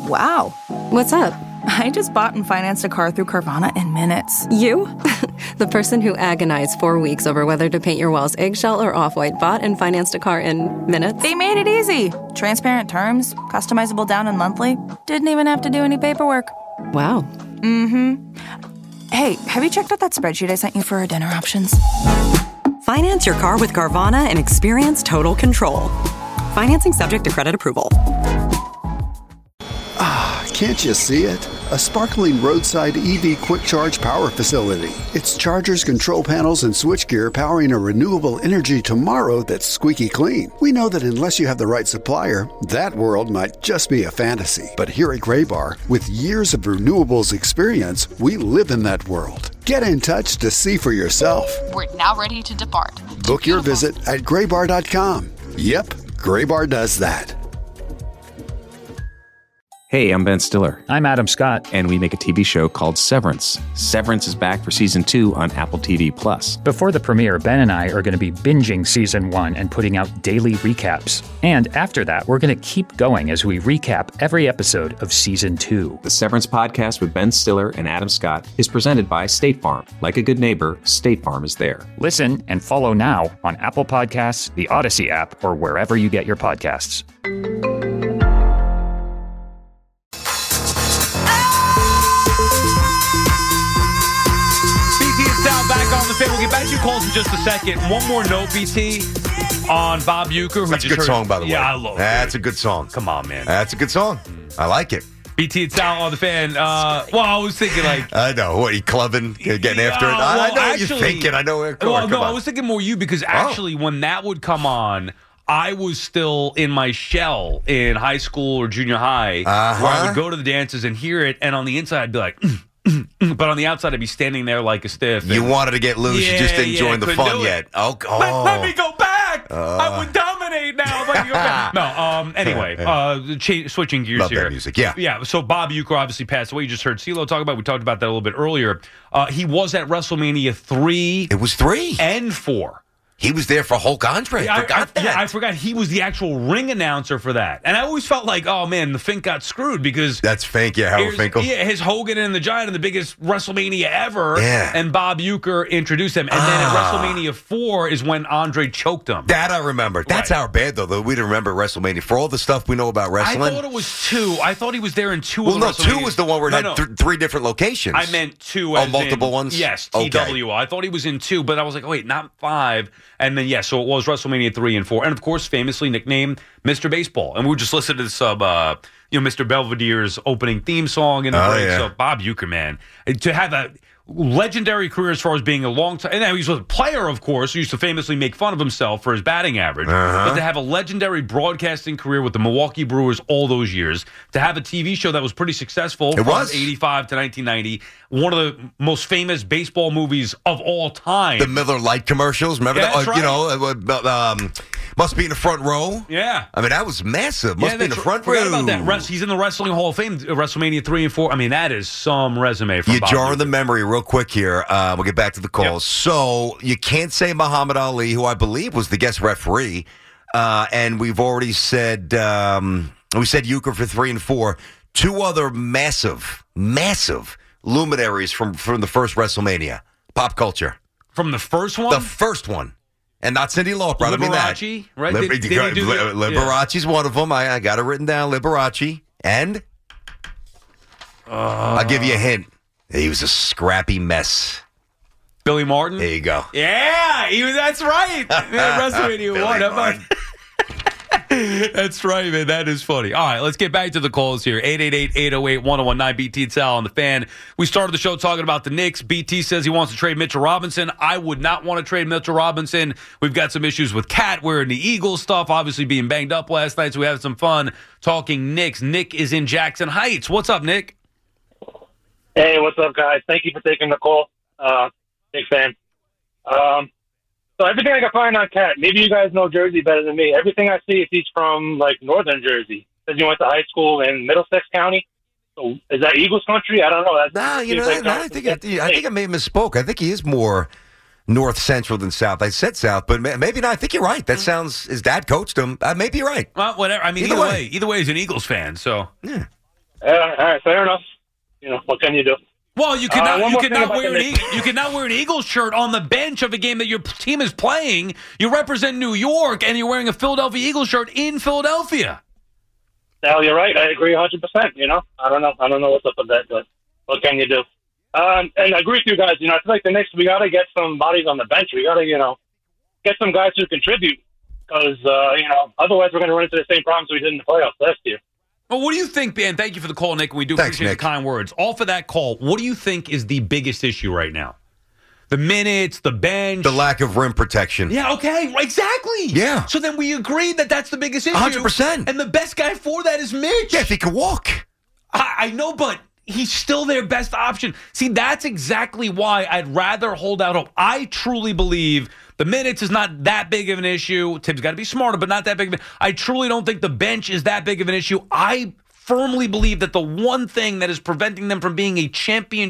Wow. What's up? I just bought and financed a car through Carvana in minutes. You? The person who agonized 4 weeks over whether to paint your walls eggshell or off-white bought and financed a car in minutes? They made it easy. Transparent terms, customizable down and monthly. Didn't even have to do any paperwork. Wow. Mm-hmm. Hey, have you checked out that spreadsheet I sent you for our dinner options? Finance your car with Carvana and experience total control. Financing subject to credit approval. Can't you see it? A sparkling roadside EV quick charge power facility. It's chargers, control panels, and switchgear powering a renewable energy tomorrow that's squeaky clean. We know that unless you have the right supplier, that world might just be a fantasy. But here at Graybar, with years of renewables experience, we live in that world. Get in touch to see for yourself. We're now ready to depart. Book your visit at graybar.com. Yep, Graybar does that. Hey, I'm Ben Stiller. I'm Adam Scott. And we make a TV show called Severance. Severance is back for Season 2 on Apple TV+. Before the premiere, Ben and I are going to be binging Season 1 and putting out daily recaps. And after that, we're going to keep going as we recap every episode of Season 2. The Severance podcast with Ben Stiller and Adam Scott is presented by State Farm. Like a good neighbor, State Farm is there. Listen and follow now on Apple Podcasts, the Odyssey app, or wherever you get your podcasts. We'll get back to your calls in just a second. One more note, BT, on Bob Uecker. That's a good song, by the way. Yeah, I love it. That's a good song. Come on, man. That's a good song. I like it. BT, it's Sal on the Fan. Well, I was thinking like... I know. What, you clubbing, getting after it? I know what you're thinking. I know. I was thinking more you because actually when that would come on, I was still in my shell in high school or junior high where I would go to the dances and hear it, and on the inside I'd be like... But on the outside, I'd be standing there like a stiff. You wanted to get loose. You just didn't join the fun yet. Oh. Let me go back. I would dominate now. Let me go back. No, anyway, switching gears Love here. That music, yeah. Yeah, so Bob Uecker obviously passed away. You just heard CeeLo talk about it. We talked about that a little bit earlier. He was at WrestleMania 3. It was 3. And 4. He was there for Hulk Andre. I forgot that. Yeah, I forgot he was the actual ring announcer for that. And I always felt like, oh, man, the Fink got screwed because... That's Fink, yeah, Howard Finkel. Yeah, his Hogan and the Giant in the biggest WrestleMania ever. Yeah. And Bob Uecker introduced him. And then at WrestleMania 4 is when Andre choked him. That I remember. That's our bad, though. We didn't remember WrestleMania. For all the stuff we know about wrestling... I thought it was 2. I thought he was there in 2 of the WrestleMania. 2 was the one where it had 3 different locations. I meant 2 as multiple ones? Yes, Okay. TWO. I thought he was in 2, but I was like, oh, wait, not 5. And then, so it was WrestleMania 3 and 4. And, of course, famously nicknamed Mr. Baseball. And we were just listening to this, Mr. Belvedere's opening theme song in the break. Yeah. So, Bob Uecker, man, to have a legendary career as far as being a long time. And now he's a player, of course, who used to famously make fun of himself for his batting average. But to have a legendary broadcasting career with the Milwaukee Brewers all those years, to have a TV show that was pretty successful from 85 to 1990, one of the most famous baseball movies of all time. The Miller Lite commercials. Remember that? That's right. Must Be in the Front Row. Yeah. I mean, that was massive. Must Be in the Front Row. Forgot about that. He's in the Wrestling Hall of Fame, WrestleMania 3 and 4. I mean, that is some resume from Bob jarring Uecker. the memory real quick here. We'll get back to the calls. Yep. So you can't say Muhammad Ali, who I believe was the guest referee, and we've already said we said Uecker for 3 and 4. 2 other massive luminaries from the first WrestleMania. Pop culture. From the first one? The first one. And not Cyndi Lauper. I don't mean that. Liberace, right? Liberace's one of them. I got it written down. Liberace. And I'll give you a hint. He was a scrappy mess. Billy Martin? There you go. Yeah, that's right. WrestleMania 1. How about That's right, man. That is funny. All right, let's get back to the calls here. 888-808-1019, BT and Sal on the Fan. We started the show talking about the Knicks. BT says he wants to trade Mitchell Robinson. I would not want to trade Mitchell Robinson. We've got some issues with Cat. We're in the Eagles stuff, obviously being banged up last night, so we had some fun talking Knicks. Nick is in Jackson Heights. What's up, Nick? Hey, what's up, guys? Thank you for taking the call. Big fan. So everything I can find on Cat, maybe you guys know Jersey better than me. Everything I see is he's from, like, northern Jersey. Says he went to high school in Middlesex County. So is that Eagles country? I don't know. I think I may have misspoke. I think he is more north central than south. I said south, but maybe not. I think you're right. That sounds, his dad coached him. Maybe you're right. Well, whatever. I mean, either way, he's an Eagles fan, so. Yeah. All right, fair enough. What can you do? Well, you cannot you cannot wear an Eagles shirt on the bench of a game that your team is playing. You represent New York, and you're wearing a Philadelphia Eagles shirt in Philadelphia. Hell, you're right. I agree 100%. I don't know what's up with that, but what can you do? And I agree with you guys. I feel like the Knicks, we got to get some bodies on the bench. We got to, get some guys who contribute because, otherwise we're going to run into the same problems we did in the playoffs last year. Well, what do you think, Ben? Thank you for the call, Nick. We do Thanks, appreciate Nick. the kind words. All for that call. What do you think is the biggest issue right now? The minutes, the bench? The lack of rim protection. Yeah, okay. Exactly. Yeah. So then we agree that that's the biggest issue. 100%. And the best guy for that is Mitch. Yeah, if he can walk. I know, but he's still their best option. See, that's exactly why I'd rather hold out hope. I truly believe the minutes is not that big of an issue. Tim's got to be smarter, but not that big of an issue. I truly don't think the bench is that big of an issue. I firmly believe that the one thing that is preventing them from being a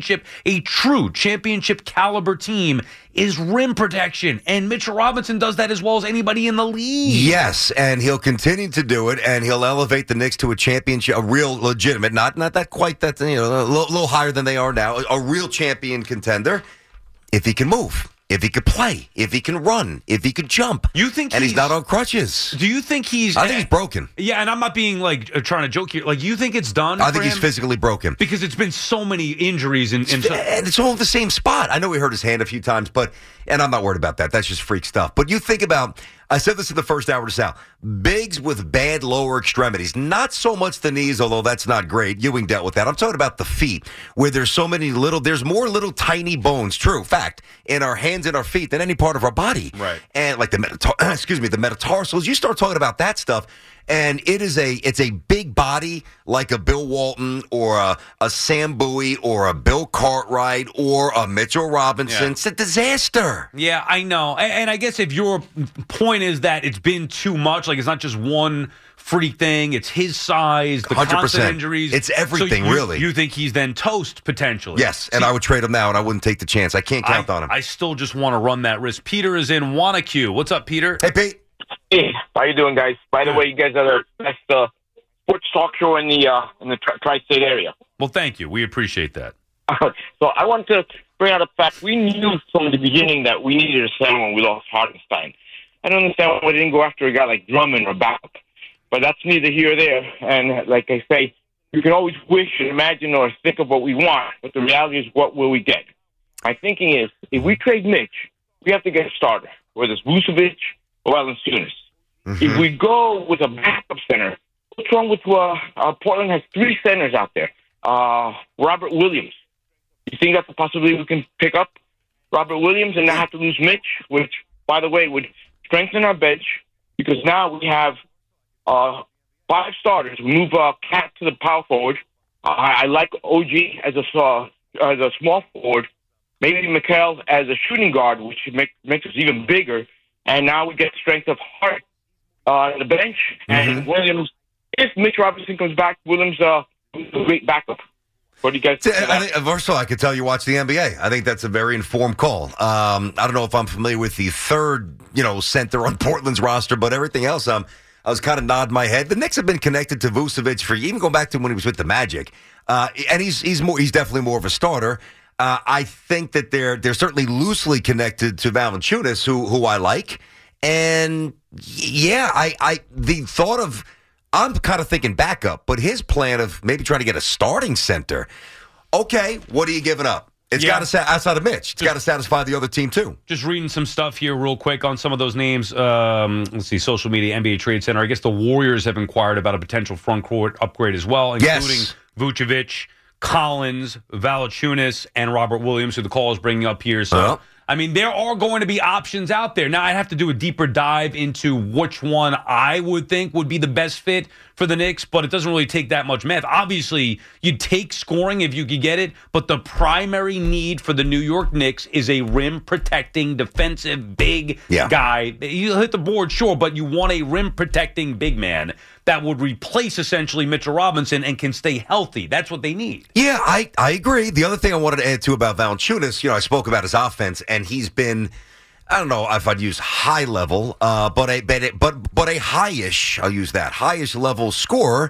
true championship caliber team is rim protection. And Mitchell Robinson does that as well as anybody in the league. Yes, and he'll continue to do it, and he'll elevate the Knicks to a championship, a real legitimate, not that quite that, a little higher than they are now, a real champion contender if he can move. If he could play, if he can run, if he could jump. You think and he's not on crutches. Do you think he's... I think he's broken. Yeah, and I'm not being, trying to joke here. You think it's done I think he's physically broken. Because it's been so many injuries. And it's all in the same spot. I know he hurt his hand a few times, and I'm not worried about that. That's just freak stuff. But you think about... I said this in the first hour to Sal. Bigs with bad lower extremities. Not so much the knees, although that's not great. Ewing dealt with that. I'm talking about the feet, where there's there's more little tiny bones, true, fact, in our hands and our feet than any part of our body. Right. And like the metatarsals, you start talking about that stuff, and it's a big body like a Bill Walton or a Sam Bowie or a Bill Cartwright or a Mitchell Robinson. Yeah. It's a disaster. Yeah, I know. And I guess if your point is that it's been too much, it's not just one freak thing, it's his size, the 100%. constant injuries. It's everything, so really. You think he's then toast, potentially? Yes, and I would trade him now, and I wouldn't take the chance. I can't count on him. I still just want to run that risk. Peter is in Wanacue. What's up, Peter? Hey, Pete. Hey, how you doing, guys? By the way, you guys are the best sports talk show in the tri-state area. Well, thank you. We appreciate that. So I want to bring out a fact. We knew from the beginning that we needed a center when we lost Hartenstein. I don't understand why they didn't go after a guy like Drummond or Backup, but that's neither here or there. And like I say, you can always wish and imagine or think of what we want, but the reality is, what will we get? My thinking is, if we trade Mitch, we have to get a starter, whether it's Vucevic or Valanciunas. Mm-hmm. If we go with a backup center, what's wrong with Portland has 3 centers out there? Robert Williams. You think that's a possibility we can pick up Robert Williams and not have to lose Mitch, which, by the way, would strengthen our bench because now we have 5 starters. We move Cat to the power forward. I like OG as a small forward. Maybe Mikal as a shooting guard, which makes us even bigger. And now we get the strength of Hart on the bench. And Williams, if Mitch Robinson comes back, Williams is a great backup. What do you guys think? I think, first of all, I could tell you watch the NBA. I think that's a very informed call. I don't know if I'm familiar with the third, center on Portland's roster, but everything else, I was kind of nodding my head. The Knicks have been connected to Vucevic for even going back to when he was with the Magic, and he's definitely more of a starter. I think that they're certainly loosely connected to Valanciunas, who I like, and the thought of. I'm kind of thinking backup, but his plan of maybe trying to get a starting center. Okay, what are you giving up? It's got to outside of Mitch. It's got to satisfy the other team too. Just reading some stuff here real quick on some of those names. Let's see, social media, NBA Trade Center. I guess the Warriors have inquired about a potential front court upgrade as well, including Vucevic, Collins, Valanciunas, and Robert Williams, who the call is bringing up here. So. I mean, there are going to be options out there. Now, I'd have to do a deeper dive into which one I would think would be the best fit for the Knicks, but it doesn't really take that much math. Obviously, you'd take scoring if you could get it, but the primary need for the New York Knicks is a rim-protecting, defensive, big guy. You hit the board, sure, but you want a rim-protecting big man that would replace essentially Mitchell Robinson and can stay healthy. That's what they need. Yeah, I agree. The other thing I wanted to add, too, about Valanciunas, I spoke about his offense, and he's been, I don't know if I'd use high level, but a high-ish, I'll use that, high-ish level scorer.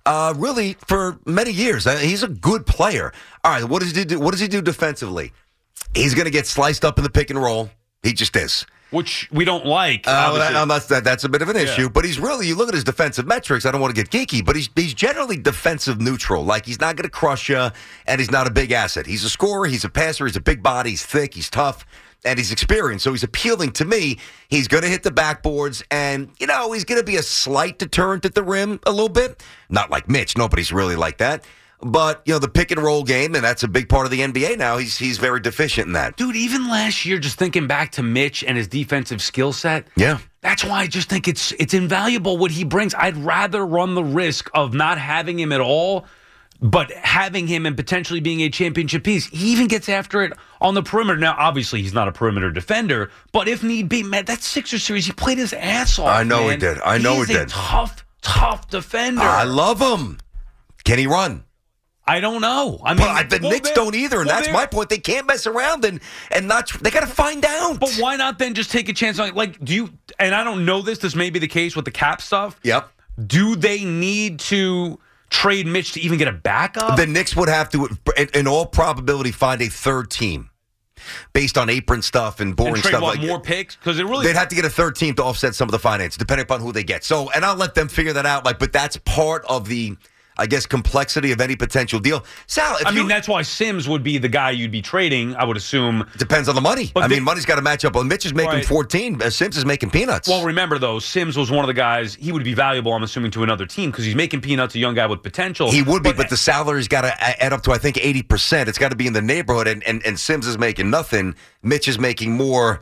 really for many years. He's a good player. All right, what does he do? What does he do defensively? He's going to get sliced up in the pick and roll. He just is. Which we don't like. That's a bit of an issue. Yeah. But he's really, you look at his defensive metrics, I don't want to get geeky, but he's generally defensive neutral. Like, he's not going to crush you, and he's not a big asset. He's a scorer, he's a passer, he's a big body, he's thick, he's tough, and he's experienced. So he's appealing to me. He's going to hit the backboards, and, he's going to be a slight deterrent at the rim a little bit. Not like Mitch. Nobody's really like that. But, the pick and roll game, and that's a big part of the NBA now, he's very deficient in that. Dude, even last year, just thinking back to Mitch and his defensive skill set, yeah, that's why I just think it's invaluable what he brings. I'd rather run the risk of not having him at all, but having him and potentially being a championship piece. He even gets after it on the perimeter. Now, obviously, he's not a perimeter defender, but if need be, man, that Sixers series, he played his ass off. I know he did. I know he did. He's a tough defender. I love him. Can he run? I don't know. I mean, the Knicks don't either, and that's my point. They can't mess around and not. They got to find out. But why not then just take a chance on? Like, do you? And I don't know this. This may be the case with the cap stuff. Yep. Do they need to trade Mitch to even get a backup? The Knicks would have to, in all probability, find a third team based on apron stuff and boring and trade, stuff what, like more picks, because it really they'd have to get a third team to offset some of the finance, depending upon who they get. So, and I'll let them figure that out. But that's part of the, I guess, complexity of any potential deal. Sal, that's why Sims would be the guy you'd be trading, I would assume. Depends on the money. But money's got to match up. Well, Mitch is making 14. Sims is making peanuts. Well, remember, though, Sims was one of the guys, he would be valuable, I'm assuming, to another team because he's making peanuts, a young guy with potential. He would be, but the salary's got to add up to, I think, 80%. It's got to be in the neighborhood, and Sims is making nothing. Mitch is making more.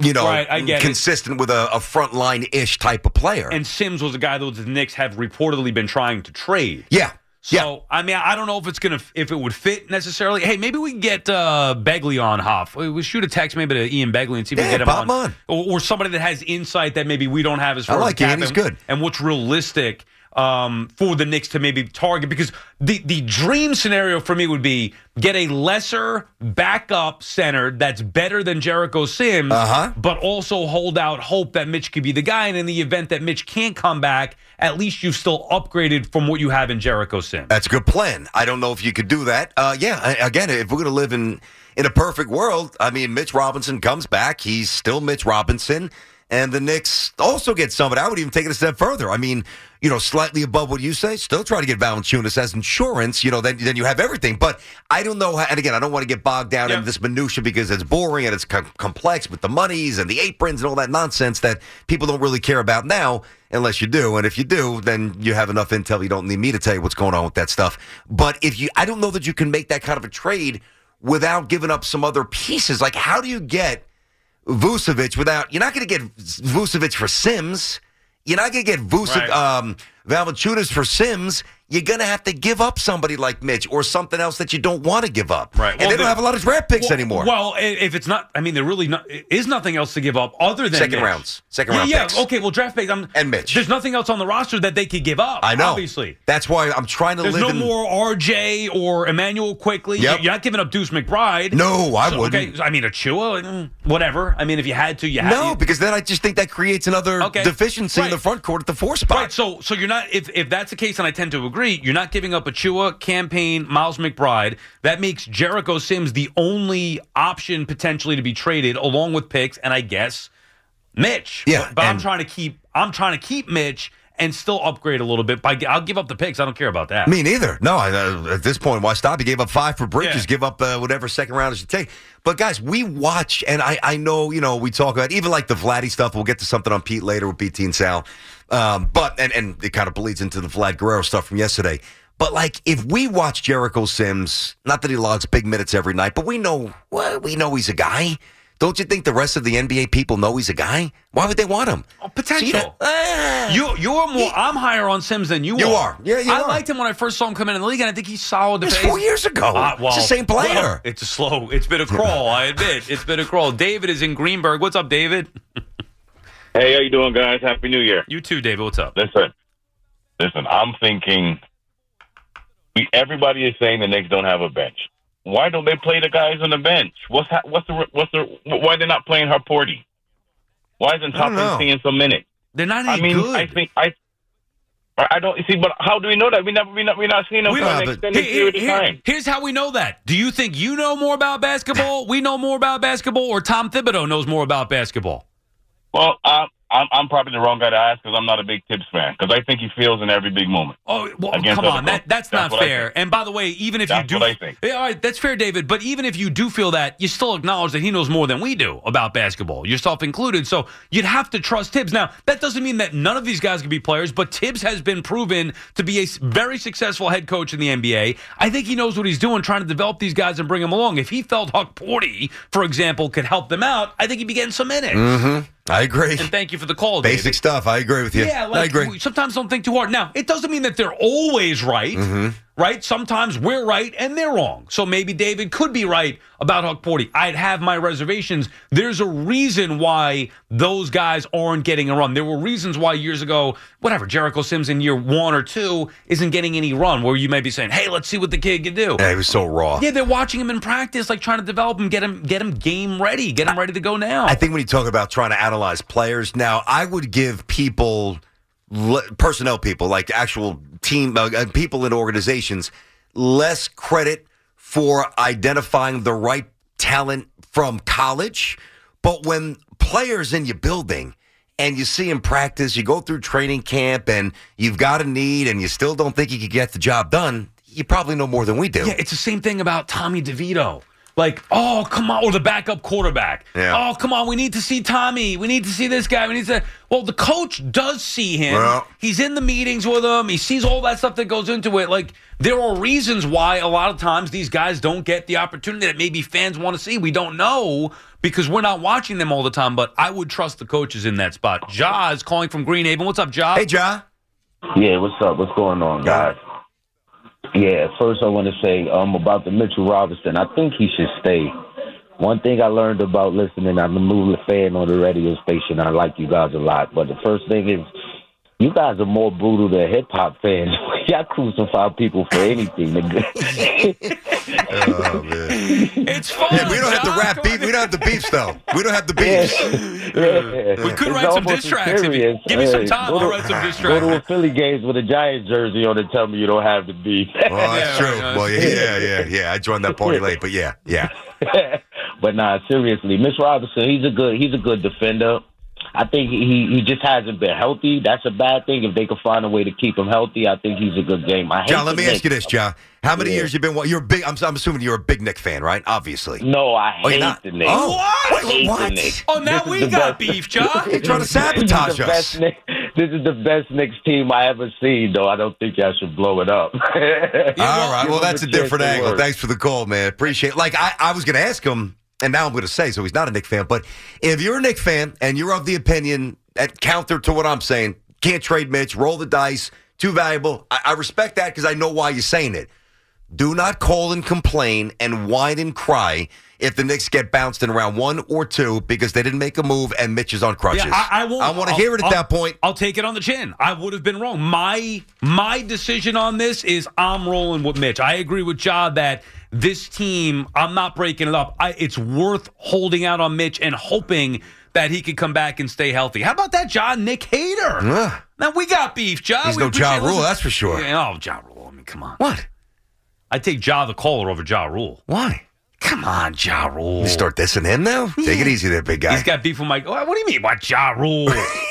I get consistent with a frontline-ish type of player. And Sims was a guy that the Knicks have reportedly been trying to trade. Yeah. So, I mean, I don't know if it would fit necessarily. Hey, maybe we can get Begley on, Hoff. We shoot a text maybe to Ian Begley and see if we can get him on. Or somebody that has insight that maybe we don't have as far as Ian. He's good. And what's realistic for the Knicks to maybe target. Because the dream scenario for me would be get a lesser backup center that's better than Jericho Sims, but also hold out hope that Mitch could be the guy. And in the event that Mitch can't come back, at least you've still upgraded from what you have in Jericho Sims. That's a good plan. I don't know if you could do that. Again, if we're going to live in a perfect world, I mean, Mitch Robinson comes back. He's still Mitch Robinson. And the Knicks also get somebody. I would even take it a step further. I mean, slightly above what you say, still try to get Valanciunas as insurance. Then you have everything. But I don't know. And again, I don't want to get bogged down in this minutia because it's boring and it's complex with the monies and the aprons and all that nonsense that people don't really care about now, unless you do. And if you do, then you have enough intel. You don't need me to tell you what's going on with that stuff. But I don't know that you can make that kind of a trade without giving up some other pieces. Like, how do you get Vucevic you're not going to get Vucevic for Sims. You're not going to get Valanciunas for Sims. You're going to have to give up somebody like Mitch or something else that you don't want to give up. Right. And they don't have a lot of draft picks anymore. Well, if it's not, I mean, there really is nothing else to give up other than second Mitch. rounds. Second round picks. Okay, well, draft picks. And Mitch. There's nothing else on the roster that they could give up. I know. Obviously. That's why I'm trying to There's live no more RJ or Emmanuel Quickly. Yep. You're not giving up Deuce McBride. No, I wouldn't. Okay, I mean, Achua, whatever. I mean, if you had to, you had to. No, because then I just think that creates another deficiency in the front court at the 4 spot. Right, so you're not, if that's the case, and I tend to agree, you're not giving up Achua, Campaign, Miles McBride. That makes Jericho Sims the only option potentially to be traded, along with picks, and I guess Mitch. Yeah, but I'm trying to keep Mitch and still upgrade a little bit. I'll give up the picks. I don't care about that. Me neither. No, at this point, why stop? You gave up 5 for Bridges. Yeah. Give up whatever second rounders you take. But guys, we watch, and I know, we talk about even like the Vladdy stuff. We'll get to something on Pete later with BT and Sal. But it kind of bleeds into the Vlad Guerrero stuff from yesterday. But, like, if we watch Jericho Sims, not that he logs big minutes every night, but we know he's a guy. Don't you think the rest of the NBA people know he's a guy? Why would they want him? Potential. You're more. I'm higher on Sims than you are. You are. Yeah, you are. I liked him when I first saw him come in the league, and I think he's solid. It was 4 years ago. It's the same player. Well, it's been a crawl, I admit. It's been a crawl. David is in Greenberg. What's up, David? Hey, how you doing, guys? Happy New Year. You too, David. What's up? Listen, I'm thinking everybody is saying the Knicks don't have a bench. Why don't they play the guys on the bench? Why are they not playing Harporty? Why isn't Toppin seeing some minutes? They're not any good. I I don't see, but how do we know that? We're not seeing him for an extended period of time. Here's how we know that. Do you think you know more about basketball? We know more about basketball, or Tom Thibodeau knows more about basketball? Well, I'm probably the wrong guy to ask because I'm not a big Tibbs fan because I think he feels in every big moment. Oh, well, come on. That's not fair. And by the way, even if you do... That's what I think. Yeah, all right, that's fair, David. But even if you do feel that, you still acknowledge that he knows more than we do about basketball, yourself included. So you'd have to trust Tibbs. Now, that doesn't mean that none of these guys can be players, but Tibbs has been proven to be a very successful head coach in the NBA. I think he knows what he's doing, trying to develop these guys and bring them along. If he felt Huck Porty, for example, could help them out, I think he'd be getting some minutes. Mm-hmm. I agree. And thank you for the call, Basic David. stuff. I agree with you. Yeah, I agree. We sometimes don't think too hard. Now, it doesn't mean that they're always right, right? Sometimes we're right and they're wrong. So maybe David could be right about Huck Porty. I'd have my reservations. There's a reason why those guys aren't getting a run. There were reasons why years ago, Jericho Sims in year 1 or 2 isn't getting any run, where you may be saying, hey, let's see what the kid can do. Yeah, he was so raw. Yeah, they're watching him in practice, like trying to develop him, get him game ready, get him ready to go now. I think when you talk about trying to analyze players, now I would give people, personnel people, like actual team people in organizations, less credit for identifying the right talent from college. But when players in your building and you see him practice, you go through training camp and you've got a need and you still don't think he could get the job done, you probably know more than we do. Yeah, it's the same thing about Tommy DeVito. Like, oh, come on, or the backup quarterback. Yeah. Oh, come on, we need to see Tommy. We need to see this guy. We need to. Well, the coach does see him. Well, he's in the meetings with him. He sees all that stuff that goes into it. Like, there are reasons why a lot of times these guys don't get the opportunity that maybe fans want to see. We don't know because we're not watching them all the time, but I would trust the coaches in that spot. Ja is calling from Greenhaven. What's up, Ja? Hey, Ja. Yeah, what's up? What's going on, guys? Yeah, first I want to say about the Mitchell Robinson. I think he should stay. One thing I learned about listening, I'm a new fan on the radio station. I like you guys a lot. But the first thing is, you guys are more brutal than hip-hop fans. Y'all crucify people for anything. Oh, man. It's fun. Yeah, we don't have the rap beef. We don't have the beefs, though. We don't have the beefs. We could write some diss tracks. Give me some time. I'll write some diss tracks. Go to a Philly games with a Giants jersey on and tell me you don't have the beef. Well, that's true. Well, yeah. I joined that party late, but yeah. But nah, seriously, Mitch Robinson, he's a good defender. I think he just hasn't been healthy. That's a bad thing. If they could find a way to keep him healthy, I think he's a good game. John, let me ask you this, John. How many years you been? You're big. I'm assuming you're a big Knicks fan, right? Obviously. No, I hate the Knicks. Oh, what? I hate the Knicks. Oh, now we got beef, John. You're trying to sabotage us. This is the best Knicks team I ever seen, though. I don't think I should blow it up. All right. Well, that's a different angle. Thanks for the call, man. Appreciate it. Like, I was going to ask him, and now I'm going to say, so he's not a Knicks fan, but if you're a Knicks fan and you're of the opinion, at counter to what I'm saying, can't trade Mitch, roll the dice, too valuable, I respect that because I know why you're saying it. Do not call and complain and whine and cry if the Knicks get bounced in round 1 or 2 because they didn't make a move and Mitch is on crutches. Yeah, I want to hear it at that point. I'll take it on the chin. I would have been wrong. My decision on this is I'm rolling with Mitch. I agree with Ja that this team, I'm not breaking it up. It's worth holding out on Mitch and hoping that he could come back and stay healthy. How about that, John? Nick Hader. Now, we got beef, John. He's no Ja Rule, that's for sure. Yeah, Ja Rule. I mean, come on. What? I'd take Ja the caller over Ja Rule. Why? Come on, Ja Rule. You start dissing him now? Take it easy there, big guy. He's got beef with Mike. What do you mean, what Ja Rule?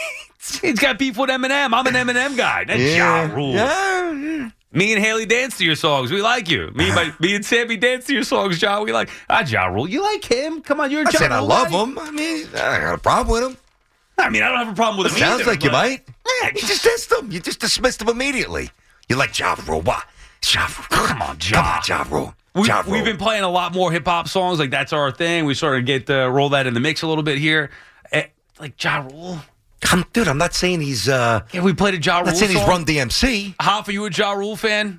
He's got beef with Eminem. I'm an Eminem guy. That's Ja Rule. Yeah. Me and Haley dance to your songs. We like you. Me and Sammy dance to your songs, Ja. We like Ja Rule. You like him? Come on, you're a Ja Rule. I love him. I mean, I got a problem with him. I mean, I don't have a problem with him Sounds either. Like you might. Yeah, you just dissed him. You just dismissed him immediately. You like Ja Rule. What? Ja Rule. Come on, Ja. Come on, Ja Rule. We've been playing a lot more hip-hop songs. Like, that's our thing. We sort of roll that in the mix a little bit here. Like, Ja Rule. Dude, I'm not saying he's... Yeah, we played a Ja Rule I'm not saying song. he's Run DMC. Hoff, are you a Ja Rule fan?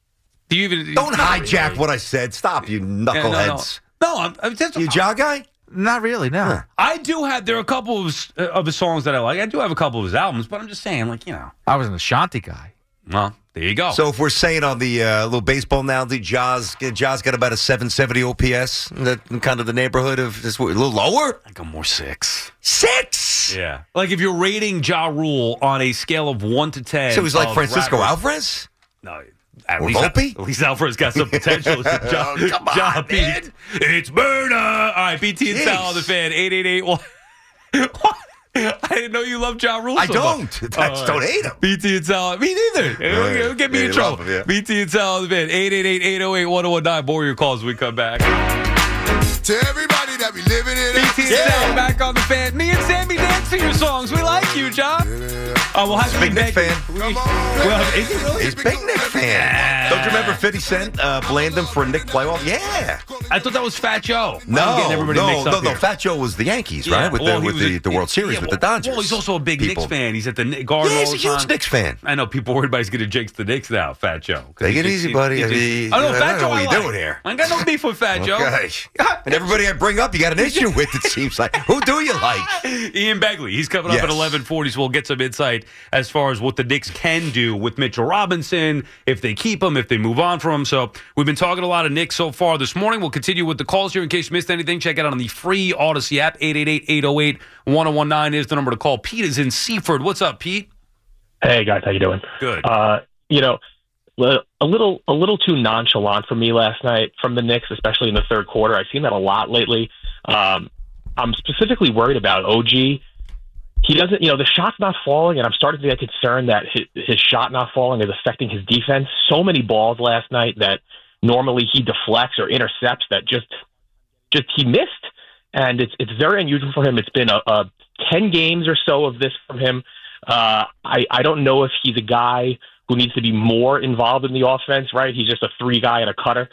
Do you even... Don't hijack what I said. Stop, you knuckleheads. No, you Ja guy? Not really, no. Huh. I do have... There are a couple of his songs that I like. I do have a couple of his albums, but I'm just saying, like, you know. I was an Ashanti guy. Well, There you go. So if we're saying on the little baseball analogy, Jaws got about a 770 OPS, in kind of the neighborhood of this, a little lower? I go more 6. 6? Yeah. Like if you're rating Ja Rule on a scale of 1 to 10. So he's like Francisco Alvarez? No. At least Alvarez got some potential. Come on, man. It's murder. All right, BT and Sal on the Fan. 888. I didn't know you loved Ja Rule. I don't. I just don't hate him. BT and Sal. Me neither. It'll get me in trouble. Him, yeah. BT and Sal on the Fan. 888-808-1019. More of your calls when we come back. To everybody that be living it up. BT and Sal back on the Fan. Me and Sammy dance to your songs. We like you, John. We'll have Big Nick fan. Is he really? He's a big Nick fan. Don't you remember 50 Cent blamed him for a Nick playoff? Yeah. I thought that was Fat Joe. No. Fat Joe was the Yankees, right? With the World Series with the Dodgers. Well, he's also a big Knicks fan. He's at the Garden all the time. He's a huge Knicks fan. I know people worried about he's going to jinx the Knicks now, Fat Joe. Take it easy, buddy. Fat Joe, what are you doing here? I ain't got no beef with Fat Joe. And everybody I bring up, you got an issue with, it seems like. Who do you like? Ian Begley. He's coming up at 11:40, so we'll get some insight as far as what the Knicks can do with Mitchell Robinson, if they keep him, if they move on from him. So we've been talking a lot of Knicks so far this morning. We'll continue with the calls here. In case you missed anything, check it out on the free Odyssey app. 888-808-1019 is the number to call. Pete is in Seaford. What's up, Pete? Hey, guys. How you doing? Good. A little too nonchalant for me last night from the Knicks, especially in the third quarter. I've seen that a lot lately. I'm specifically worried about OG. He doesn't, the shot's not falling, and I'm starting to get concerned that his shot not falling is affecting his defense. So many balls last night that normally he deflects or intercepts that just he missed, and it's very unusual for him. It's been a 10 games or so of this from him. I don't know if he's a guy who needs to be more involved in the offense, right? He's just a 3 guy and a cutter.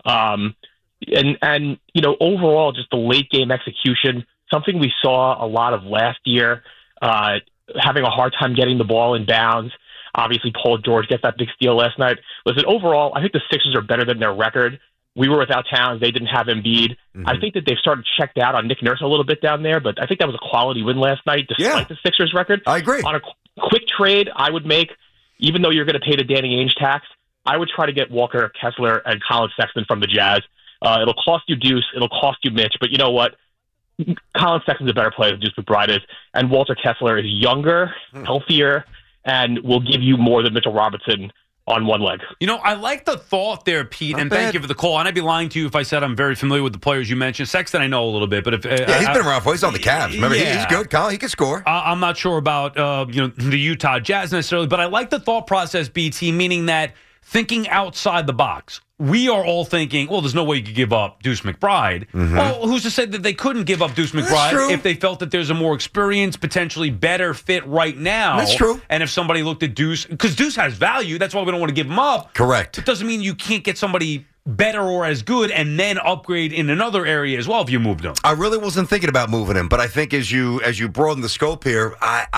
And overall, just the late game execution, something we saw a lot of last year, having a hard time getting the ball in bounds. Obviously, Paul George gets that big steal last night. Listen, overall, I think the Sixers are better than their record. We were without Towns. They didn't have Embiid. Mm-hmm. I think that they've started checked out on Nick Nurse a little bit down there, but I think that was a quality win last night, despite the Sixers record. I agree. On a quick trade, I would make, even though you're going to pay the Danny Ainge tax, I would try to get Walker Kessler and Colin Sexton from the Jazz. It'll cost you Deuce. It'll cost you Mitch. But you know what? Colin Sexton's a better player than Deuce McBride is. And Walter Kessler is younger, healthier, and will give you more than Mitchell Robinson on one leg. I like the thought there, Pete, and thank you for the call. And I'd be lying to you if I said I'm very familiar with the players you mentioned. Sexton, I know a little bit, but if he's been around for. He's on the Cavs. Remember, he's good. Colin, he can score. I'm not sure about the Utah Jazz necessarily, but I like the thought process, BT, meaning that thinking outside the box. We are all thinking, well, there's no way you could give up Deuce McBride. Mm-hmm. Well, who's to say that they couldn't give up Deuce McBride if they felt that there's a more experienced, potentially better fit right now? That's true. And if somebody looked at Deuce, because Deuce has value, that's why we don't want to give him up. Correct. It doesn't mean you can't get somebody better or as good and then upgrade in another area as well if you moved him. I really wasn't thinking about moving him, but I think as you broaden the scope here,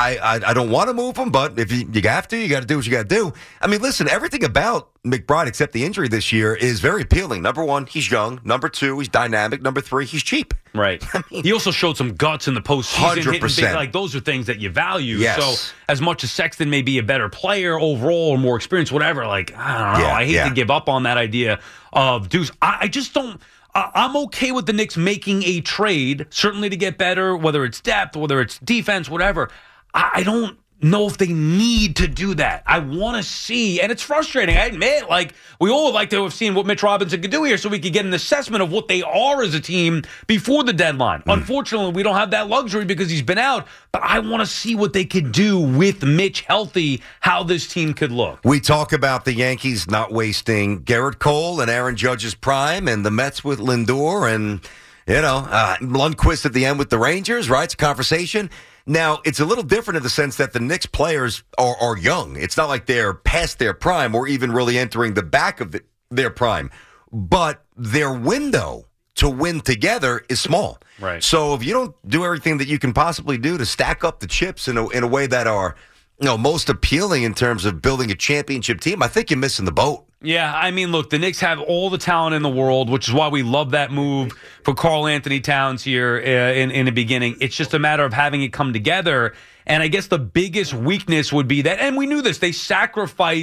I don't want to move him, but if you have to, you got to do what you got to do. I mean, listen, everything about McBride, except the injury this year, is very appealing. Number one, he's young. Number two, he's dynamic. Number three, he's cheap. Right. He also showed some guts in the postseason. 100%. Like, those are things that you value. Yes. So as much as Sexton may be a better player overall or more experienced, whatever, like, I don't know. I hate to give up on that idea of Deuce. I just don't. I'm okay with the Knicks making a trade, certainly to get better, whether it's depth, whether it's defense, whatever. I don't know if they need to do that. I want to see, and it's frustrating, I admit, like, we all would like to have seen what Mitch Robinson could do here so we could get an assessment of what they are as a team before the deadline. Unfortunately, we don't have that luxury because he's been out, but I want to see what they could do with Mitch healthy, how this team could look. We talk about the Yankees not wasting Garrett Cole and Aaron Judge's prime, and the Mets with Lindor, and, Lundqvist at the end with the Rangers, right? It's a conversation. Now, it's a little different in the sense that the Knicks players are young. It's not like they're past their prime or even really entering the back of their prime. But their window to win together is small. Right. So if you don't do everything that you can possibly do to stack up the chips in a way that are most appealing in terms of building a championship team, I think you're missing the boat. Yeah, I mean, look, the Knicks have all the talent in the world, which is why we love that move for Karl Anthony Towns here in the beginning. It's just a matter of having it come together. And I guess the biggest weakness would be that, and we knew this, they sacrificed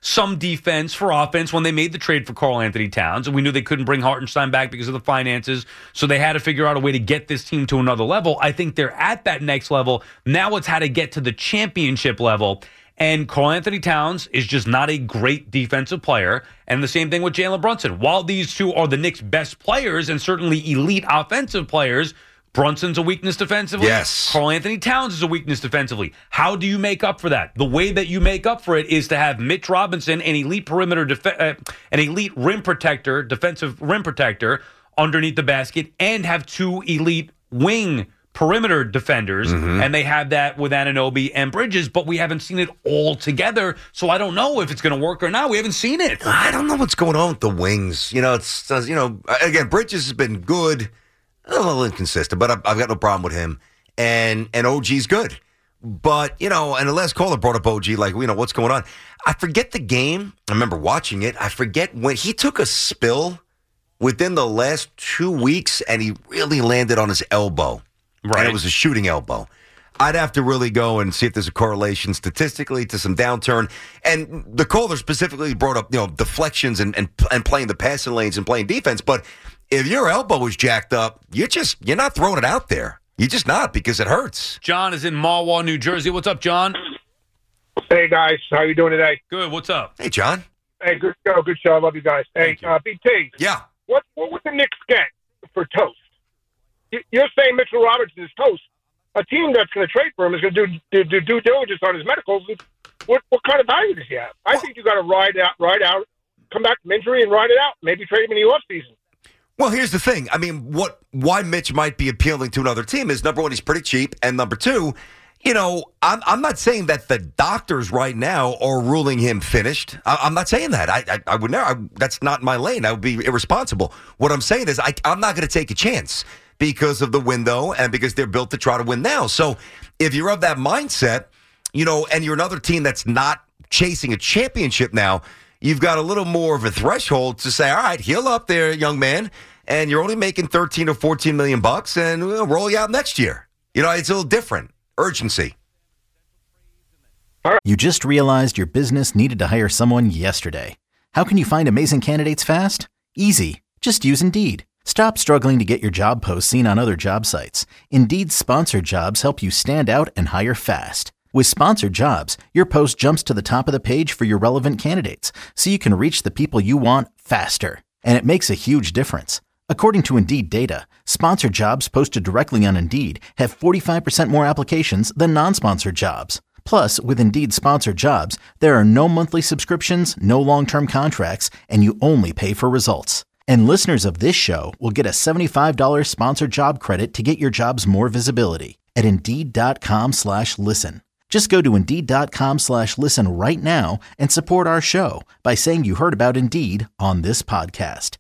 some defense for offense when they made the trade for Karl Anthony Towns, and we knew they couldn't bring Hartenstein back because of the finances, so they had to figure out a way to get this team to another level. I think they're at that next level. Now it's how to get to the championship level. And Karl Anthony Towns is just not a great defensive player. And the same thing with Jalen Brunson. While these two are the Knicks' best players and certainly elite offensive players, Brunson's a weakness defensively. Yes. Karl Anthony Towns is a weakness defensively. How do you make up for that? The way that you make up for it is to have Mitch Robinson, an elite an elite rim protector, defensive rim protector underneath the basket, and have two elite wing perimeter defenders, and they have that with Anunoby and Bridges, but we haven't seen it all together, so I don't know if it's going to work or not. We haven't seen it. I don't know what's going on with the wings. It's again, Bridges has been good, a little inconsistent, but I've got no problem with him, and OG's good. But, and the last caller brought up OG, like, what's going on? I forget the game. I remember watching it. I forget when he took a spill within the last 2 weeks, and he really landed on his elbow. Right. And it was a shooting elbow. I'd have to really go and see if there's a correlation statistically to some downturn. And the caller specifically brought up, deflections and playing the passing lanes and playing defense. But if your elbow is jacked up, you're not throwing it out there. You're just not, because it hurts. John is in Mahwah, New Jersey. What's up, John? Hey, guys. How you doing today? Good. What's up? Hey, John. Hey, good show. Good show. I love you guys. Hey, BT. Yeah. What would the Knicks get for toast? You're saying Mitchell Robinson is toast. A team that's going to trade for him is going to do due diligence on his medicals. What kind of value does he have? I think you got to ride out, come back from injury and ride it out. Maybe trade him in the offseason. Well, here's the thing. I mean, why Mitch might be appealing to another team is, number one, he's pretty cheap, and number two, I'm not saying that the doctors right now are ruling him finished. I'm not saying that. I would never. That's not my lane. I would be irresponsible. What I'm saying is I'm not going to take a chance because of the window and because they're built to try to win now. So if you're of that mindset, and you're another team that's not chasing a championship now, you've got a little more of a threshold to say, all right, heal up there, young man, and you're only making $13 or $14 million, and we'll roll you out next year. It's a little different. Urgency. You just realized your business needed to hire someone yesterday. How can you find amazing candidates fast? Easy. Just use Indeed. Stop struggling to get your job posts seen on other job sites. Indeed's sponsored jobs help you stand out and hire fast. With sponsored jobs, your post jumps to the top of the page for your relevant candidates, so you can reach the people you want faster. And it makes a huge difference. According to Indeed data, sponsored jobs posted directly on Indeed have 45% more applications than non-sponsored jobs. Plus, with Indeed sponsored jobs, there are no monthly subscriptions, no long-term contracts, and you only pay for results. And listeners of this show will get a $75 sponsored job credit to get your jobs more visibility at Indeed.com/listen. Just go to Indeed.com/listen right now and support our show by saying you heard about Indeed on this podcast.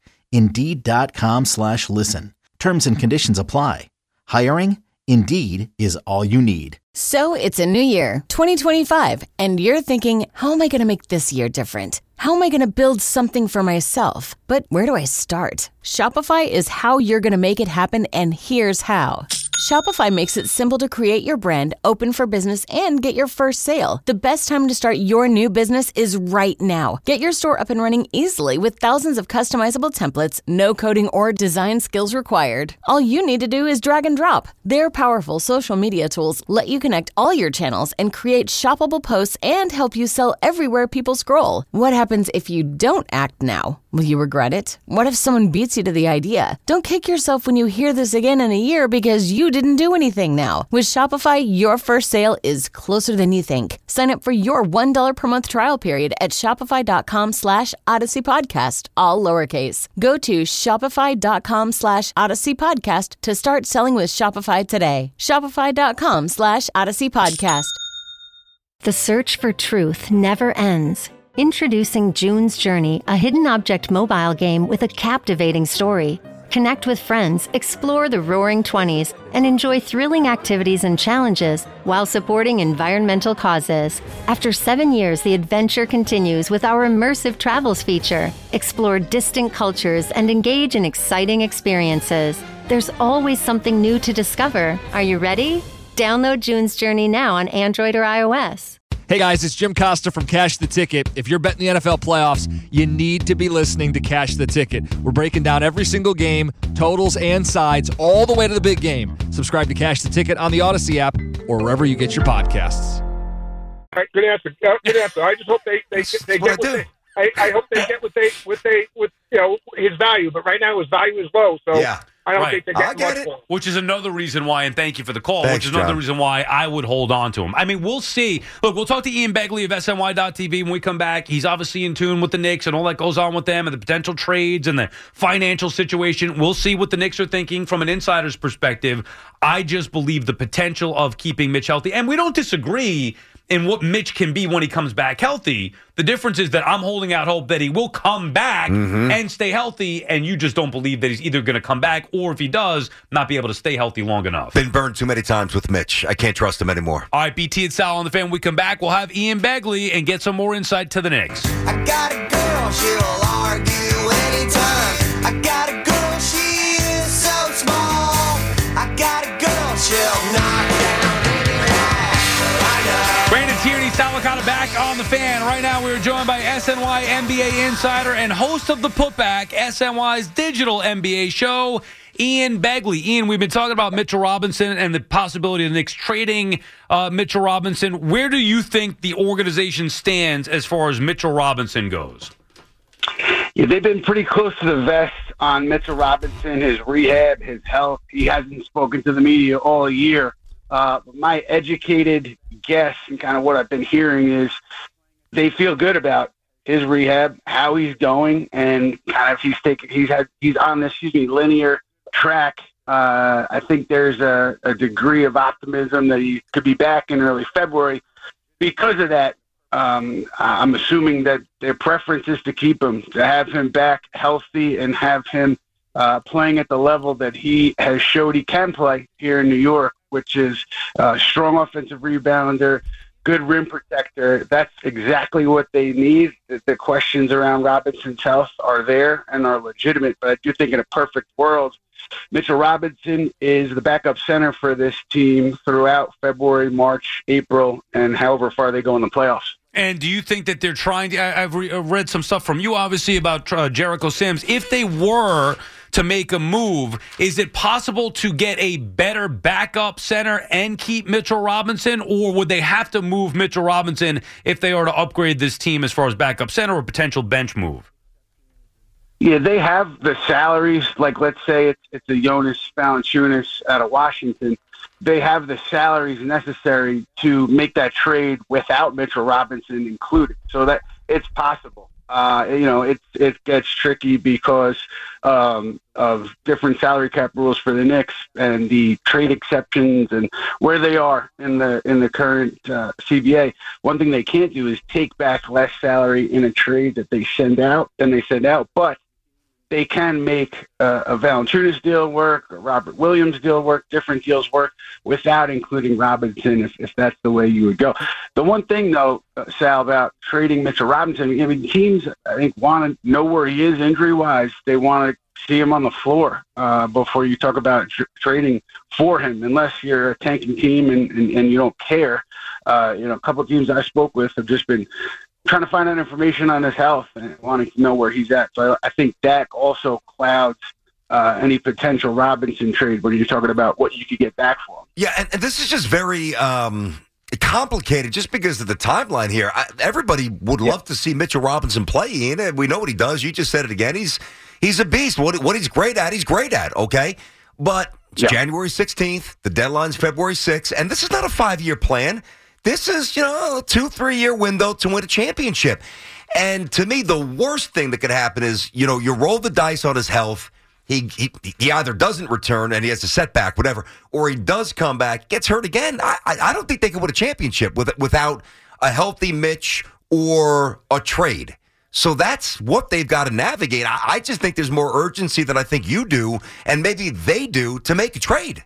Indeed.com/listen. Terms and conditions apply. Hiring? Indeed is all you need. So it's a new year, 2025, and you're thinking, how am I going to make this year different? How am I going to build something for myself? But where do I start? Shopify is how you're going to make it happen, and here's how. Shopify makes it simple to create your brand, open for business, and get your first sale. The best time to start your new business is right now. Get your store up and running easily with thousands of customizable templates, no coding or design skills required. All you need to do is drag and drop. Their powerful social media tools let you connect all your channels and create shoppable posts and help you sell everywhere people scroll. What happens if you don't act now? Will you regret it? What if someone beats you to the idea? Don't kick yourself when you hear this again in a year because you didn't do anything now. With Shopify, your first sale is closer than you think. Sign up for your $1 per month trial period at shopify.com/Odyssey Podcast, all lowercase. Go to shopify.com/Odyssey Podcast to start selling with Shopify today. Shopify.com/Odyssey Podcast. The search for truth never ends. Introducing June's Journey, a hidden object mobile game with a captivating story. Connect with friends, explore the Roaring 20s, and enjoy thrilling activities and challenges while supporting environmental causes. After 7 years, the adventure continues with our immersive travels feature. Explore distant cultures and engage in exciting experiences. There's always something new to discover. Are you ready? Download June's Journey now on Android or iOS. Hey guys, it's Jim Costa from Cash the Ticket. If you're betting the NFL playoffs, you need to be listening to Cash the Ticket. We're breaking down every single game, totals and sides, all the way to the big game. Subscribe to Cash the Ticket on the Odyssey app or wherever you get your podcasts. All right, good answer. Good answer. I just hope they get what they. I hope they get with his value. But right now his value is low, so yeah. I don't think they get much for him. Which is another reason why, and thank you for the call, Thanks, which is another John. reason why I would hold on to him. I mean, we'll see. Look, we'll talk to Ian Begley of SNY.TV when we come back. He's obviously in tune with the Knicks and all that goes on with them and the potential trades and the financial situation. We'll see what the Knicks are thinking from an insider's perspective. I just believe the potential of keeping Mitch healthy. And we don't disagree in what Mitch can be when he comes back healthy. The difference is that I'm holding out hope that he will come back and stay healthy, and you just don't believe that he's either going to come back or, if he does, not be able to stay healthy long enough. Been burned too many times with Mitch. I can't trust him anymore. All right, BT and Sal on the Fan. When we come back, we'll have Ian Begley and get some more insight to the Knicks. I got a girl, she'll argue anytime. I got a girl, she is so small. I got a girl, she'll knock down any wall. I know. Brandon Tierney, Sal Licata back on the Fan. Right now, we're joined by SNY NBA insider and host of The Putback, SNY's digital NBA show, Ian Begley. Ian, we've been talking about Mitchell Robinson and the possibility of the Knicks trading Mitchell Robinson. Where do you think the organization stands as far as Mitchell Robinson goes? Yeah, they've been pretty close to the vest on Mitchell Robinson, his rehab, his health. He hasn't spoken to the media all year. My educated guess and kind of what I've been hearing is they feel good about his rehab, how he's going, and kind of he's on this linear track. I think there's a degree of optimism that he could be back in early February. Because of that, I'm assuming that their preference is to keep him, to have him back healthy and have him playing at the level that he has showed he can play here in New York, which is a strong offensive rebounder, good rim protector. That's exactly what they need. The questions around Robinson's health are there and are legitimate, but I do think in a perfect world, Mitchell Robinson is the backup center for this team throughout February, March, April, and however far they go in the playoffs. And do you think that they're trying to – I've read some stuff from you, obviously, about Jericho Sims. If they were to make a move, is it possible to get a better backup center and keep Mitchell Robinson, or would they have to move Mitchell Robinson if they are to upgrade this team as far as backup center or potential bench move? Yeah, they have the salaries. Like, let's say it's a Jonas Valanciunas out of Washington. They have the salaries necessary to make that trade without Mitchell Robinson included. So that it's possible. It gets tricky because of different salary cap rules for the Knicks and the trade exceptions and where they are in the current CBA. One thing they can't do is take back less salary in a trade that they send out, but they can make a Valanciunas deal work, a Robert Williams deal work, different deals work without including Robinson if that's the way you would go. The one thing, though, Sal, about trading Mitchell Robinson, I mean, teams, I think, want to know where he is injury-wise. They want to see him on the floor before you talk about trading for him, unless you're a tanking team and you don't care. A couple of teams I spoke with have just been trying to find out information on his health and wanting to know where he's at. So I think that also clouds any potential Robinson trade when you're talking about what you could get back for him. Yeah, and this is just very complicated just because of the timeline here. Everybody would love to see Mitchell Robinson play, Ian. We know what he does. You just said it again. He's a beast. What he's great at, okay? But it's January 16th. The deadline's February 6th. And this is not a 5-year plan. This is, a 2-3 year window to win a championship. And to me, the worst thing that could happen is, you roll the dice on his health. He either doesn't return and he has a setback, whatever, or he does come back, gets hurt again. I don't think they can win a championship without a healthy Mitch or a trade. So that's what they've got to navigate. I just think there's more urgency than I think you do, and maybe they do, to make a trade.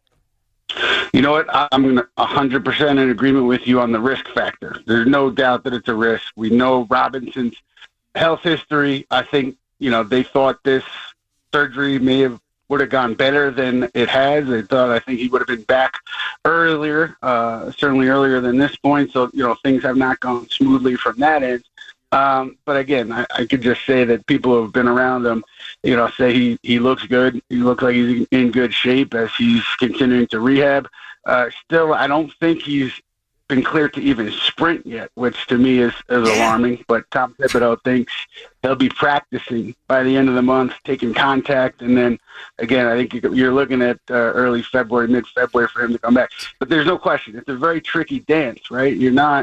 You know what? I'm 100% in agreement with you on the risk factor. There's no doubt that it's a risk. We know Robinson's health history. I think, they thought this surgery may have would have gone better than it has. I think he would have been back earlier, certainly earlier than this point. So, things have not gone smoothly from that end. But again, I could just say that people who have been around him, say he looks good. He looks like he's in good shape as he's continuing to rehab. Still, I don't think he's been cleared to even sprint yet, which to me is alarming. But Tom Thibodeau thinks he'll be practicing by the end of the month, taking contact. And then, again, I think you're looking at early February, mid-February for him to come back. But there's no question. It's a very tricky dance, right?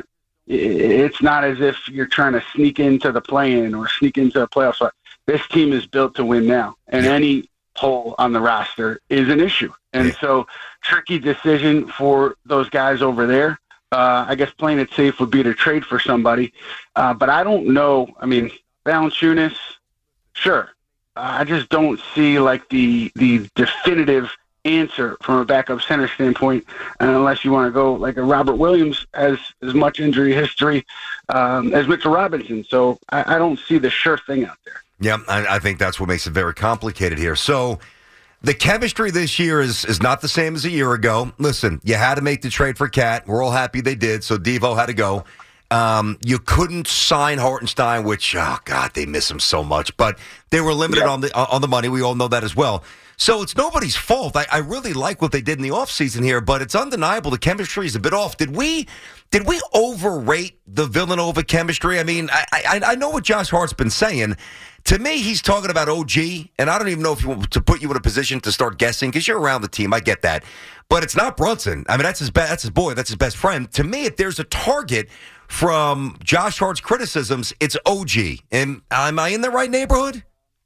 It's not as if you're trying to sneak into the play-in or sneak into a playoff spot. This team is built to win now, and any hole on the roster is an issue. And so tricky decision for those guys over there. I guess playing it safe would be to trade for somebody. But I don't know. I mean, Valanciunas, sure. I just don't see like the definitive answer from a backup center standpoint, unless you want to go like a Robert Williams has as much injury history as Mitchell Robinson. So I don't see the sure thing out there. Yeah, I think that's what makes it very complicated here. So the chemistry this year is not the same as a year ago. Listen, you had to make the trade for Cat. We're all happy they did, so Devo had to go. You couldn't sign Hartenstein, which, oh, God, they miss him so much. But they were limited on the money. We all know that as well. So it's nobody's fault. I really like what they did in the offseason here, but it's undeniable the chemistry is a bit off. Did we overrate the Villanova chemistry? I mean, I know what Josh Hart's been saying. To me, he's talking about OG, and I don't even know if you want to put you in a position to start guessing because you're around the team. I get that. But it's not Brunson. I mean, that's his boy. That's his best friend. To me, if there's a target from Josh Hart's criticisms, it's OG. And am I in the right neighborhood?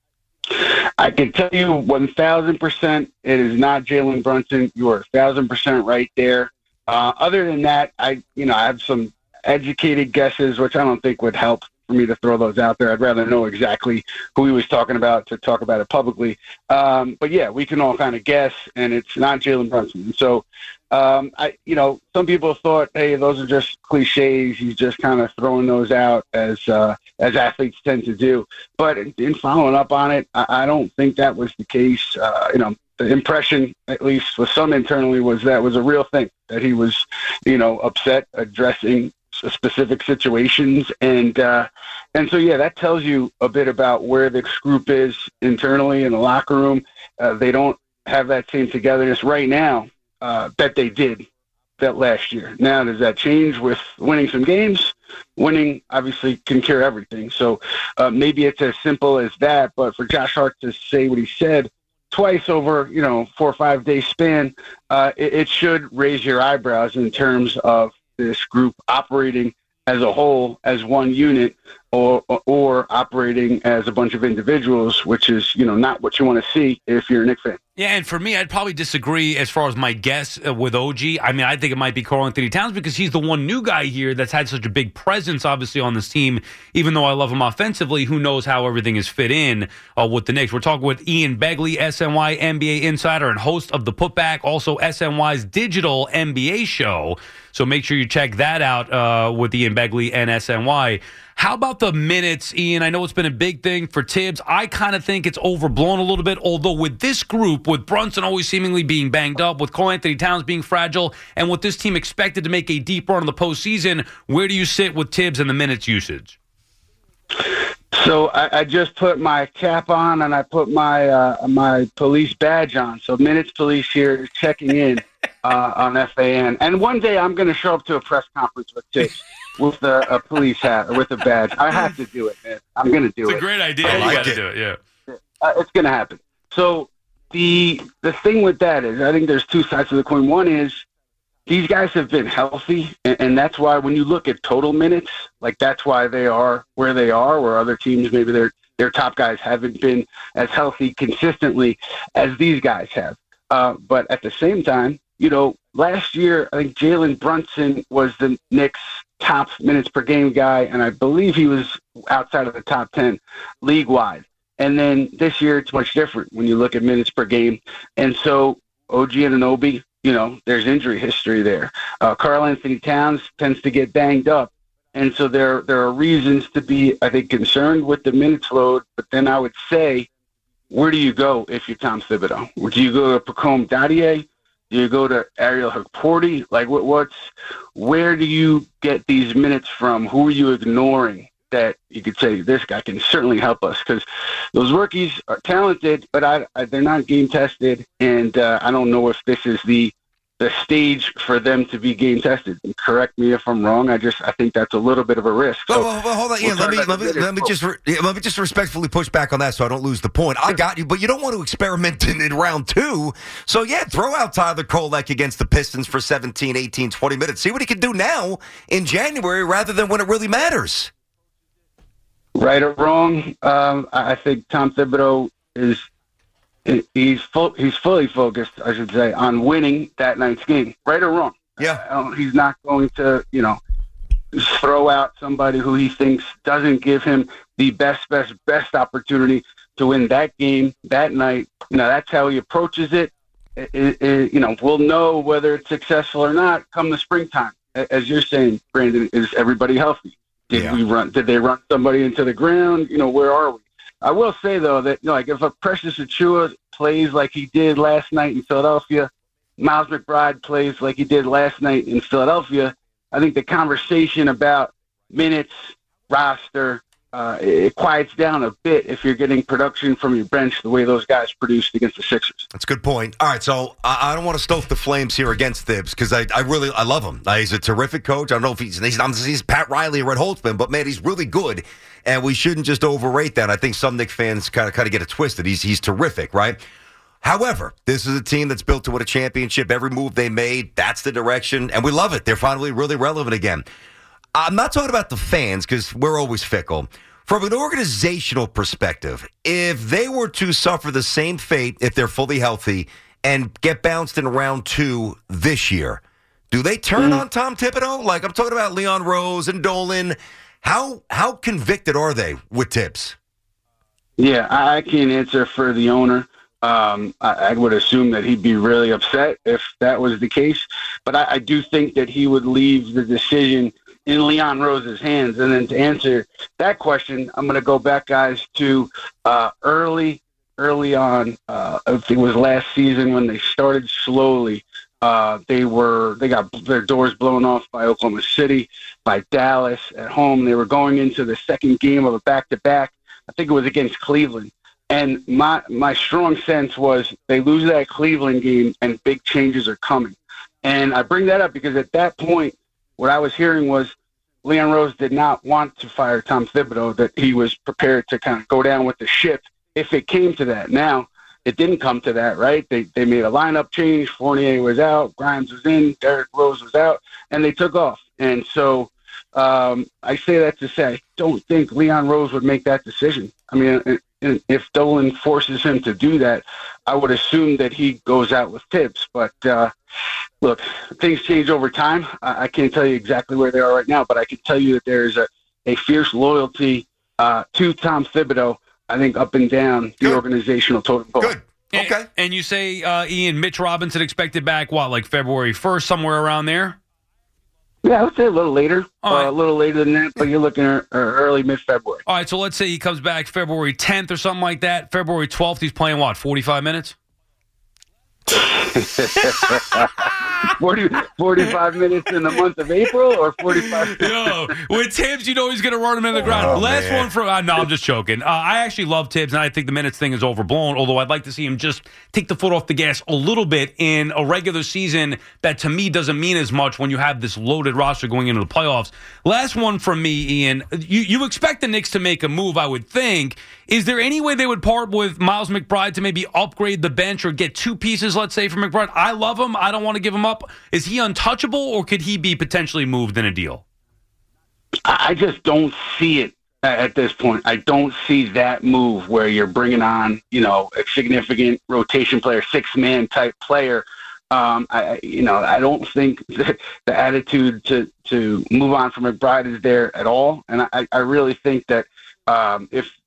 I can tell you 1,000% it is not Jalen Brunson. You are 1,000% right there. Other than that, I have some educated guesses, which I don't think would help for me to throw those out there. I'd rather know exactly who he was talking about to talk about it publicly. But yeah, we can all kind of guess, and it's not Jalen Brunson. And so, some people thought, hey, those are just cliches. He's just kind of throwing those out as athletes tend to do. But in following up on it, I don't think that was the case. The impression, at least with some internally, was that was a real thing, that he was, upset addressing specific situations. And so, yeah, that tells you a bit about where this group is internally in the locker room. They don't have that same togetherness right now that they did that last year. Now, does that change with winning some games? Winning obviously can cure everything. So maybe it's as simple as that. But for Josh Hart to say what he said twice over, 4 or 5 day span, it should raise your eyebrows in terms of this group operating as a whole, as one unit, or operating as a bunch of individuals, which is, not what you want to see if you're a Knicks fan. Yeah, and for me, I'd probably disagree as far as my guess with OG. I mean, I think it might be Karl-Anthony Towns because he's the one new guy here that's had such a big presence, obviously, on this team. Even though I love him offensively, who knows how everything is fit in with the Knicks. We're talking with Ian Begley, SNY NBA insider and host of The Putback, also SNY's digital NBA show. So make sure you check that out with Ian Begley and SNY. How about the minutes, Ian? I know it's been a big thing for Tibbs. I kind of think it's overblown a little bit, although with this group, with Brunson always seemingly being banged up, with Karl-Anthony Towns being fragile, and with this team expected to make a deep run in the postseason, where do you sit with Tibbs and the minutes usage? So I just put my cap on and I put my police badge on. So Minutes Police here checking in on FAN. And one day I'm going to show up to a press conference with Tibbs. With a police hat or with a badge. I have to do it, man. I'm going to do it. It's a great idea. You got to do it, yeah. It's going to happen. So the thing with that is I think there's two sides to the coin. One is these guys have been healthy, and that's why when you look at total minutes, like that's why they are where they are, where other teams, maybe their top guys haven't been as healthy consistently as these guys have. But at the same time, last year, I think Jalen Brunson was the Knicks' top minutes per game guy, and I believe he was outside of the top 10 league-wide. And then this year, it's much different when you look at minutes per game. And so OG Anunoby, there's injury history there. Karl-Anthony Towns tends to get banged up. And so there are reasons to be, I think, concerned with the minutes load. But then I would say where do you go if you're Tom Thibodeau? Do you go to Pacome Dadier? Do you go to Ariel Hukporti? Like, where do you get these minutes from? Who are you ignoring that you could say, this guy can certainly help us? Because those rookies are talented, but they're not game tested, and I don't know if this is the stage for them to be game tested. Correct me if I'm wrong. I think that's a little bit of a risk. So well, hold on, Ian. Let me just respectfully push back on that so I don't lose the point. I got you, but you don't want to experiment in round 2. So yeah, throw out Tyler Kolek against the Pistons for 17, 18, 20 minutes. See what he can do now in January rather than when it really matters. Right or wrong, I think Tom Thibodeau he's fully focused, I should say, on winning that night's game. Right or wrong? Yeah. He's not going to, throw out somebody who he thinks doesn't give him the best opportunity to win that game that night. That's how he approaches it. We'll know whether it's successful or not come the springtime. As you're saying, Brandon, is everybody healthy? Did they run somebody into the ground? Where are we? I will say, though, that if a Precious Achiuwa plays like he did last night in Philadelphia, Miles McBride plays like he did last night in Philadelphia, I think the conversation about minutes, roster, it quiets down a bit if you're getting production from your bench the way those guys produced against the Sixers. That's a good point. All right, so I don't want to stoke the flames here against Thibs because I love him. He's a terrific coach. I don't know if he's Pat Riley or Red Holtzman, but, man, he's really good, and we shouldn't just overrate that. I think some Knicks fans kind of get it twisted. He's terrific, right? However, this is a team that's built to win a championship. Every move they made, that's the direction, and we love it. They're finally really relevant again. I'm not talking about the fans because we're always fickle. From an organizational perspective, if they were to suffer the same fate if they're fully healthy and get bounced in round 2 this year, do they turn on Tom Thibodeau? Like, I'm talking about Leon Rose and Dolan. How convicted are they with Tibbs? Yeah, I can't answer for the owner. I would assume that he'd be really upset if that was the case. But I do think that he would leave the decision in Leon Rose's hands. And then to answer that question, I'm going to go back, guys, to early on. I think it was last season when they started slowly. They got their doors blown off by Oklahoma City, by Dallas at home. They were going into the second game of a back-to-back. I think it was against Cleveland. And my strong sense was they lose that Cleveland game and big changes are coming. And I bring that up because at that point, what I was hearing was Leon Rose did not want to fire Tom Thibodeau, that he was prepared to kind of go down with the ship if it came to that. Now, it didn't come to that, right? They made a lineup change. Fournier was out. Grimes was in. Derrick Rose was out. And they took off. And so I say that to say I don't think Leon Rose would make that decision. I mean, if Dolan forces him to do that, I would assume that he goes out with Tibbs. But, look, things change over time. I can't tell you exactly where they are right now, but I can tell you that there is a fierce loyalty to Tom Thibodeau, I think, up and down the organizational totem pole. Good. Okay. And you say, Ian, Mitch Robinson expected back, like February 1st, somewhere around there? Yeah, I would say a little later. A little later than that, but you're looking at early, mid-February. All right, so let's say he comes back February 10th or something like that. February 12th, he's playing, 45 minutes? 45 minutes in the month of April or 45 Yo, with Tibbs, he's going to run him in the ground. Last one from no, I'm just joking. I actually love Tibbs, and I think the minutes thing is overblown, although I'd like to see him just take the foot off the gas a little bit in a regular season that, to me, doesn't mean as much when you have this loaded roster going into the playoffs. Last one from me, Ian. You expect the Knicks to make a move, I would think. Is there any way they would part with Miles McBride to maybe upgrade the bench or get 2 pieces, let's say, for McBride? I love him. I don't want to give him up. Is he untouchable, or could he be potentially moved in a deal? I just don't see it at this point. I don't see that move where you're bringing on, a significant rotation player, 6-man type player. I don't think that the attitude to move on from McBride is there at all. And I really think that if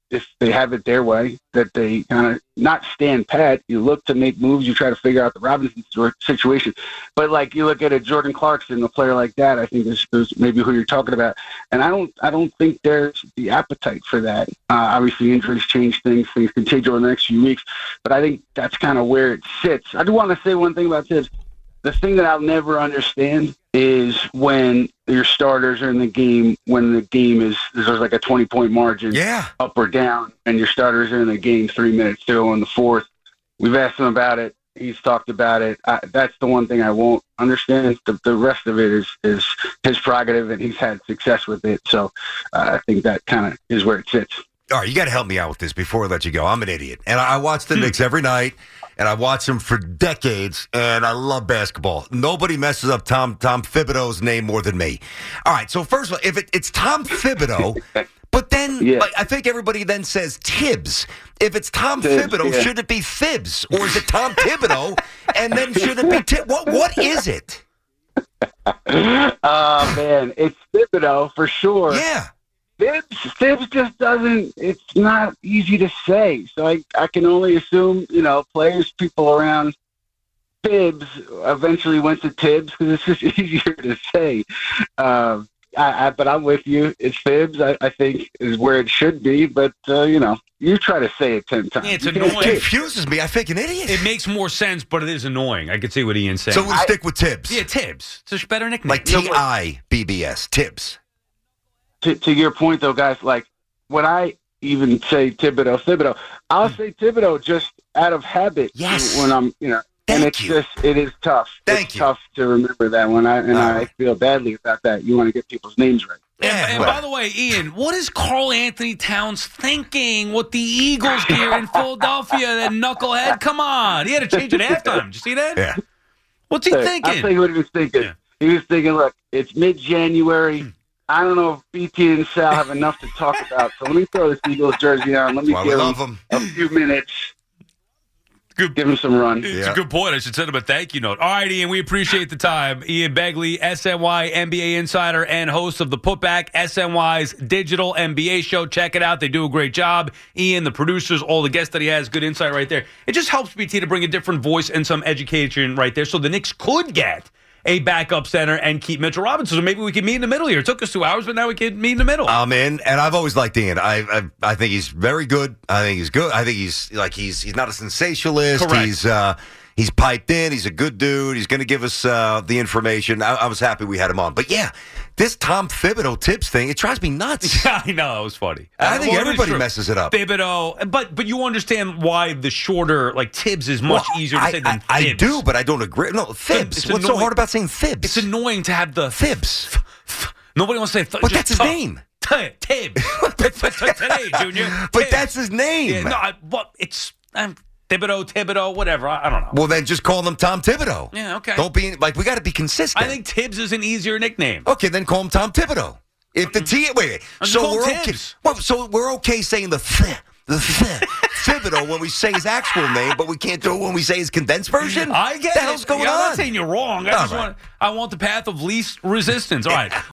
if they have it their way, that they kind of not stand pat. You look to make moves. You try to figure out the Robinson situation. But like you look at a Jordan Clarkson, a player like that, I think is maybe who you're talking about. And I don't think there's the appetite for that. Obviously, injuries change things. Things can change over the next few weeks. But I think that's kind of where it sits. I do want to say one thing about Tibbs. The thing that I'll never understand is when your starters are in the game, when the game there's like a 20-point margin, up or down, and your starters are in the game 3 minutes to go in the fourth. We've asked him about it. He's talked about it. That's the one thing I won't understand. The rest of it is his prerogative, and he's had success with it. So I think that kind of is where it sits. All right, you got to help me out with this before I let you go. I'm an idiot. And I watch the Knicks every night, and I watch them for decades, and I love basketball. Nobody messes up Tom Thibodeau's name more than me. All right, so first of all, if it's Tom Thibodeau, but then like, I think everybody then says Tibbs. If it's Tom Thibodeau, should it be Thibs? Or is it Tom Thibodeau, and then should it be Tibbs? What is it? Man, it's Thibodeau for sure. Yeah. Thibs just doesn't, it's not easy to say. So I can only assume, players, people around Thibs eventually went to Tibbs because it's just easier to say. But I'm with you. It's Thibs, I think, is where it should be. But, you try to say it 10 times. Yeah, it's annoying. It confuses me. I think an idiot. It makes more sense, but it is annoying. I can see what Ian's saying. So we'll stick with Tibbs. Yeah, Tibbs. It's a better nickname. Like Tibbs, Tibbs. To your point, though, guys, like when I even say Thibodeau, I'll say Thibodeau just out of habit. Yes. When I'm, and it is tough. It's tough to remember that one. I feel badly about that. You want to get people's names right. And by the way, Ian, what is Karl Anthony Towns thinking with the Eagles gear in Philadelphia? That knucklehead? Come on. He had to change it halftime. Did you see that? Yeah. What's he thinking? I'll tell you what he was thinking. Yeah. He was thinking, look, it's mid-January. I don't know if BT and Sal have enough to talk about, so let me throw this Eagles jersey on. Let me give him a few minutes. Give him some run. It's a good point. I should send him a thank you note. All right, Ian, we appreciate the time. Ian Begley, SNY NBA insider and host of the Putback, SNY's digital NBA show. Check it out. They do a great job. Ian, the producers, all the guests that he has, good insight right there. It just helps BT to bring a different voice and some education right there so the Knicks could get a backup center and keep Mitchell Robinson. So maybe we can meet in the middle here. It took us 2 hours, but now we can meet in the middle. I'm in, and I've always liked Ian. I think he's very good. I think he's good. I think he's not a sensationalist. Correct. He's piped in. He's a good dude. He's going to give us the information. I was happy we had him on. But yeah, this Tom Thibodeau Tibbs thing, it drives me nuts. I know, it was funny. I think everybody messes it up. Thibodeau, but you understand why the shorter, like Tibbs, is much easier to say than Thibs. I do, but I don't agree. No, Thibs. What's so hard about saying Thibs? It's annoying to have the Thibs. Nobody wants to say but that's his name. Tibbs. Today, Junior. But that's his name. Yeah, it's Thibodeau, whatever. I don't know. Well, then just call him Tom Thibodeau. Yeah, okay. Don't be we got to be consistent. I think Tibbs is an easier nickname. Okay, then call him Tom Thibodeau. If the wait, so we're okay. Well, so we're okay saying the Thibodeau when we say his actual name, but we can't do it when we say his condensed version. I get the hell's going on? I'm not saying you're wrong. I want the path of least resistance. All right.